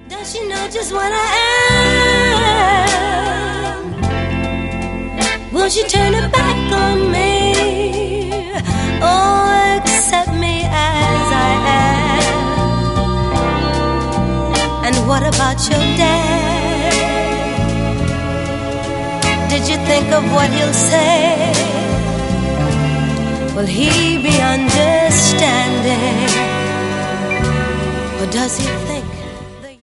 Does she know just what I am? Will she turn her back on me? Or accept me as I am? And what about your dad? Did you think of what he'll say? Will he be understanding? Or does he